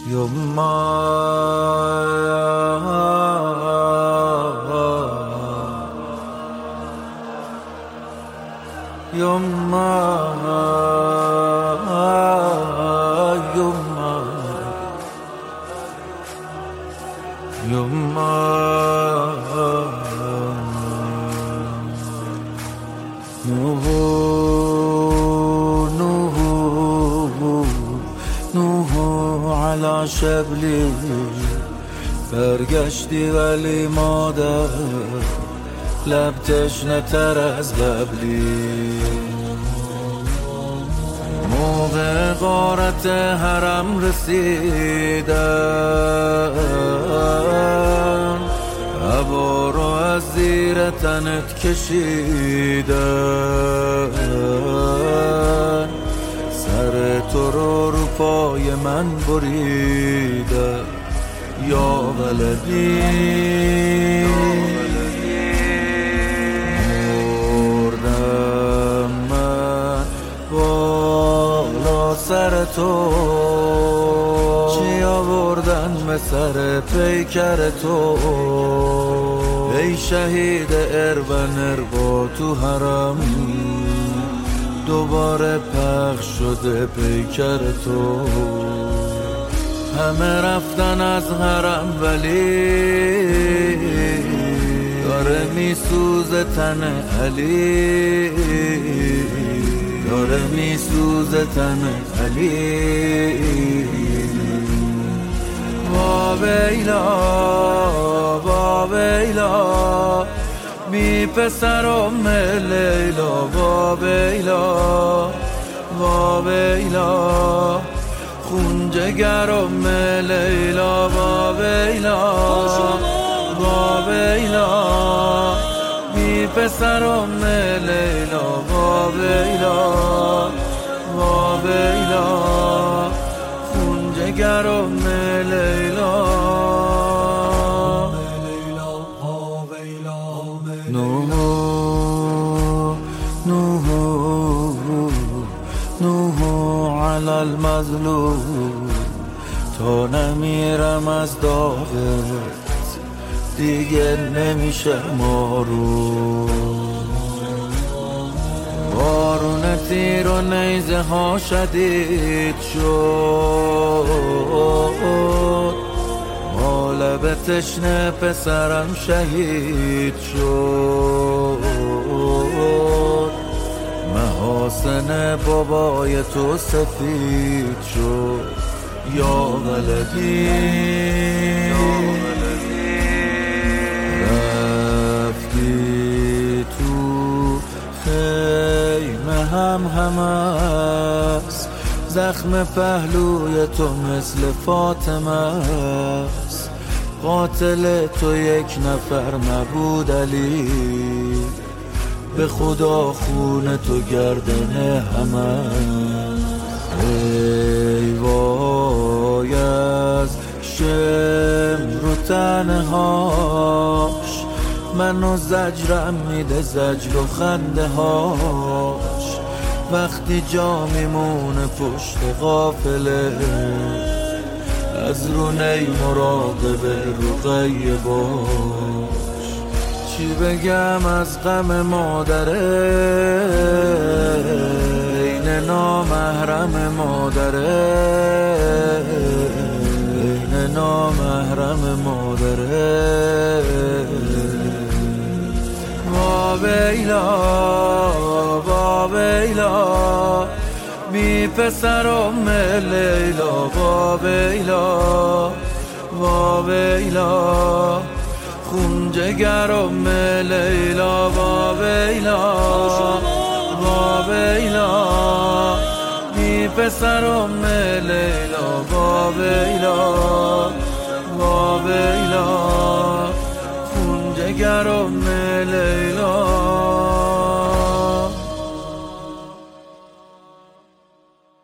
یما نوح علی شبلی برگشتی ولی مادر لب تشنه تر از ببلی موقع غارت حرم رسیدن عبا رو از زیر تنت کشیدن سر تو رو پای من بریدن یا ولدی مردم من بالا سر تو چی آوردن به سر پیکر تو ای شهید اربن با تو حرم دوباره پخش شده پیکر تو همه رفتن از حرم ولی داره میسوزه تن علی داره میسوزه تن علی با ویلا بی پسرم لیلا با ویلا خون جگرم لیلا با ویلا بی پسرم لیلا با ویلا خون جگرم لیلا نوح علی المظلوم تا نمیرم از داغت دیگه نمیشه مارو بارون تیر و نیزه ها شدید شد لب تشنه پسرم شهید شد محاسن بابای تو سفید شد یا ولدی رفتی تو خیمه هم است زخم پهلوی تو مثل فاطمه است قاتل تو یک نفر نبود علی به خدا خون تو گردن همه ای وای از شمر و تنهاش منو زجرم میده زجر و خنده هاش وقتی جا میمونه پشت قافله از رو نی مراقب رقیه باش چی بگم از غم مادره این نامحرم مادره این نامحرم مادره با ویلا بی پسرم لیلا با ویلا خون جگرم لیلا با ویلا بی پسرم لیلا با ویلا خون جگرم لیلا